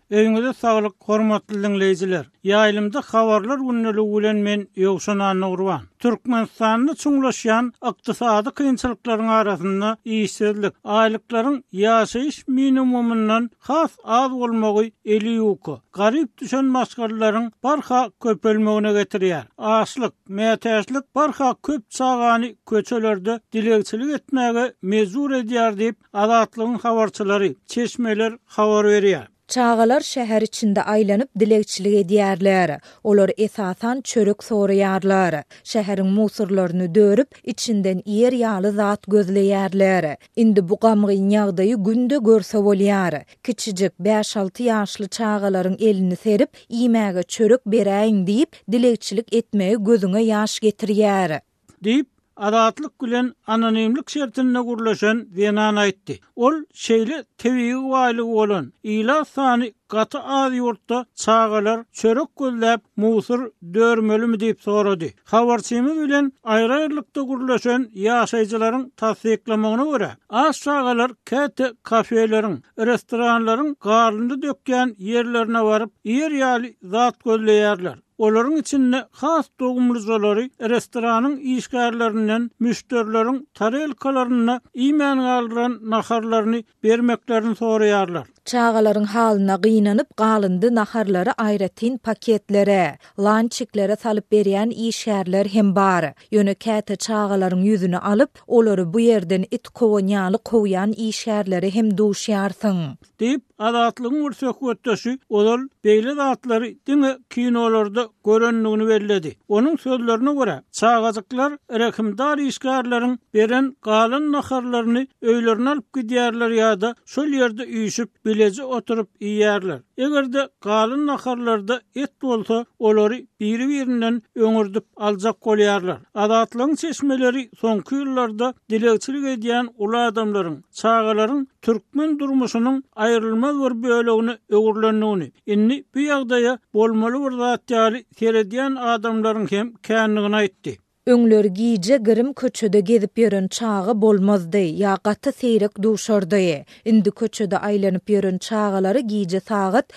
Öňüňizde saglyk, hormatly dinleýijiler. Ýaýlymda habarlar günneligi bilen men Ýogşan Nurwan. Türkmenistanyny çuňlaşýan ykdysady kynçylyklaryň arasynda işsizlik, aýlyklaryň ýaşaýyş minimumundan has az bolmagy eli ýoky. Garyp düşen masgarlaryň barha köpelmegine getirýär. Açlyk, mätäçlik barha köp çagany köçelerde dilegçilik etmäge mezur edýär diýip Azatlygyň habarçylary, çeşmeler habar berýär. Çağalar şäher içinde aýlanyp dilekçilik edýärler. Olar esasan çörek soraýarlar. Şäheriň musurlaryny dörüp, içinden ýer ýaly zat gözleýärler. Indi bu gamgyn ýagdaýy günde görse bolýar. Kiçijik 5-6 ýaşly çağalaryň elini serip, iýmäge çörek beräýin diýip dilekçilik etmegi gözüňe ýaş getirýär. Diýip Adatlyk bilen anonimlik şertine gurlaşan Zenan aýtdy. Ol şeýle tebigi waýlygy bolan ila sany gaty az ýurtda çağalar çörek gözläp musur dörmelimi diýip sorady. Habarçymyz bilen aýry-aýrylykda gurlaşan ýaşaýjylaryň tasdiklamagyna görä, az çağalar käte kafeleriň, restoranlaryň garlynda dökýän ýerlerine baryp ýer ýaly zat gözleýärler. Olaryň içinde has dogumlyjolary restoranyň işgärlerinden müşterilerin tarelkalaryna iýmän galdyran naharlaryny bermeklerini soraýarlar. Çağalaryň halyna gynanyp galyndy naharlary aýratyn paketlere, lançiklere salyp berýän işgärler hem bar. Ýöne käte çağalaryň ýüzüni alyp, olary bu ýerden it kowanýaly kowýan işgärleri hem duşýarsyň. Diýip Azatlygyň bir söhbetdeşi olal beýle zatlary diňe kinolarda görenligini bellädi. Onuň sözlerine görä, çağajyklar rekimdar işgärleriň beren galyn naharlaryny öýlerine alyp gidýärler ýa-da şol ýerde üýşüp bilezi oturup ýerler. Egerde galyn naharlarda et bolsa, olary biri-birinden öňürdüp aljak bolýarlar. Azatlygyň çeşmeleri soňky ýyllarda dilekçilik edýän ula adamlaryň, çağalaryň türkmen durmuşynyň aýrylmaz bir bölegini öwürlendigini, inni bu ýagdaýa bolmaly bir zat ýaly seredýän adamlaryň hem känligini aýtdy. Öňler giýje girim köçede gezip ýören çağı bolmazdy, ýa gaty seyrek duşardy. Indi köçede aýlanyp ýören çağalary giýje sagat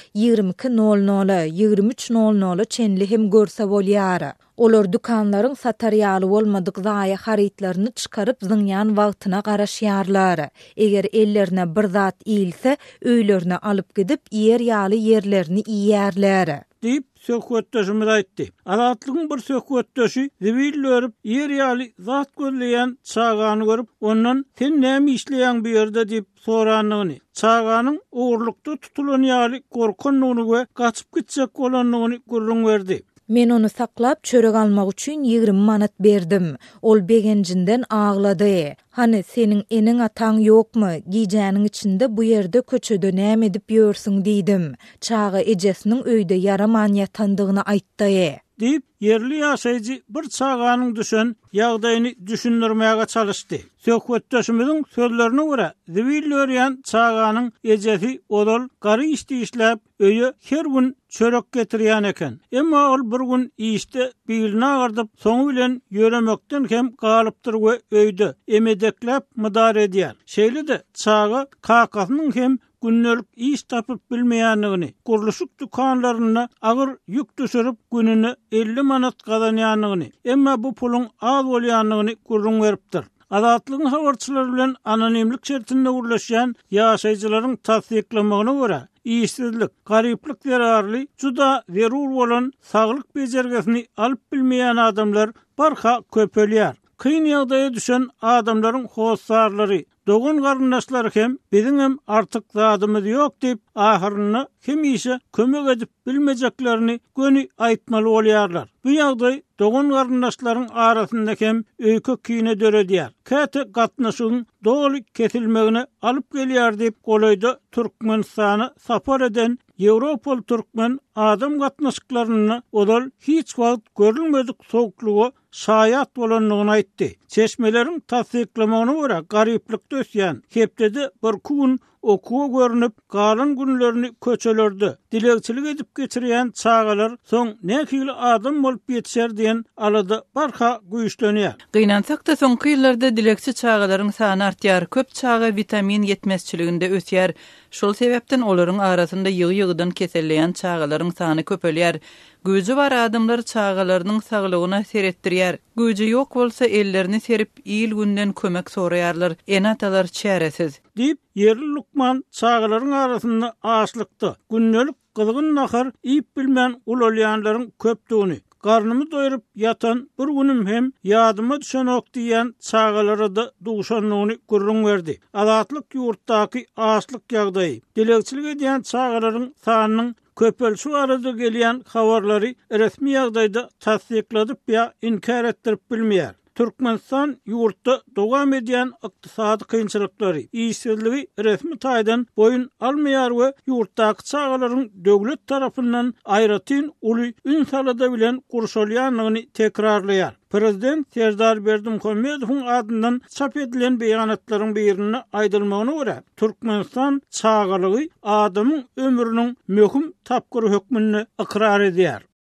22:00, 23:00 çenli hem görse bolýar. Olar dukanlaryň satarýaly bolmadyk zaýa haritlaryny çykaryp zyňýan wagtyna garaşýarlar. Eger ellerine bir zat iýilse, öýlerine alyp gidip ýer ýaly ýerlerini iýýärler. Diýip söhbetdeşimiz aýtdy. Azatlygyň bir söhbetdeşi zibil örüp ýer ýaly zat gözleýän çağany görüp, ondan "Sen näme işleýän bu ýerde?" diýip soranlygyny, çağanyň uğurlukda tutulan ýaly gorkanlygyny we gaçyp gitjek bolanlygyny gurrun berdi. Men onu saklap çörek almak üçin 20 manat berdim. Ol begencinden ağlady. Hani senin enin atan ýokmy? Giýjäniň içinde bu ýerde köçede näme edip ýörsüň diýdim. Çağı ejesiniň öýde yaraman ýatandygyny aýtdy. Diýip yerli ýaşaýjy bir çağanyň düşen ýagdaýyny düşündirmäge çalışdy. Söhbetdeşimiziň sözlerine görä, zibil örýän çağanyň ejesi odal gary işdi işläp öýe her gün çörek getirýän eken. Emma ol bir gün işde biline agardyp soňu bilen ýöremekden hem galypdyr we öýde emedeklep mydar edýär. Şeýle-de çağı kakasynyň hem günnelik iş tapıp bilmeýänligini, guruluşuk dukanlaryna agyr ýük düşürüp gününe 50 manat gazanýanlygyny, emma bu pulun az bolýanlygyny gurrun beripdir. Azatlygyň habarçylary bilen anonimlik şertinde gurlaşýan ýaşaýjylaryň tasdiklamagyna görä, işsizlik, garyplyk zerarly, juda zerur bolan saglyk bejergesini alyp bilmeýän adamlar barha köpelýär. Kyn ýagdaýa düşen adamlaryň hossarlary, dogun garyndaşlary hem biziň hem artyk zadymyz ýok diýip ahyryna hem işe kömek edip bilmejeklerini göni aýtmaly bolýarlar. Bu ýagdaý dogun garyndaşlaryň arasynda hem öýkü kine döredýär. Käte gatnaşygyň doly kesilmegine alyp gelýär diýip golaýda Türkmenistany sapar eden Ýewropal türkmen adam gatnaşyklaryny odal hiç wagt görülmedik sowuklugy şaýat bolanlygyny aýtdy. Çeşmeleriň tasdiklamagyna görä garyplyk dösýän hepdede bir gün okuwa görünüp galan günlerini köçelördi. Dilekçilik edip geçirýän çağalar soň nähili adam bolup ýetişer diýen alada barha güýçlenýär. Gynansak da soňky ýyllarda dilekçi çağalaryň sany artýar. Köp çağa vitamin ýetmezçiliginde ösýär. Şol sebäpden olaryň arasynda ýygy-ýygydan keselleýän çağalaryň sany köpelýär. Güýji bar adamlar çağalarynyň saglygyna seretdirýär. Güýji ýok bolsa ellerini serip ýyl günden kömek soraýarlar. Enatalar çäresiz. Dip yerli Lukman çağalaryň arasynda aşlykdy. Günnelik gyzgyn nahar iýip bilmän ulolýanlaryň köpdügini, garnymy doýurup ýatan bir günüm hem ýadyma düşen ok diýen çağalara da duşanlygyny görüň berdi. Azatlyk ýurtdaky aşlyk ýagdaýy, dilekçilik edýän çağalaryň sanynyň köpelşi arada gelýän habarlary resmi ýagdaýda tasdikladyp ýa inkar etdirip bilmeýär. Türkmenistan ýurtda dowam edýän ykdysady kynçylyklary, işsizligi resmi taýdan boyun almaýar we ýurtdaky çağalaryň döwlet tarapyndan aýratyn uly ün salada bilen gurşalýanlygyny tekrarlaýar. Prezident Serdar Berdimuhammedowyň adyndan çap edilen beýanatlaryň birini aýdylmagyna görä, Türkmenistan çağalygy adamyň ömrüniň möhüm tapgyry hökmüni ikrar edýär.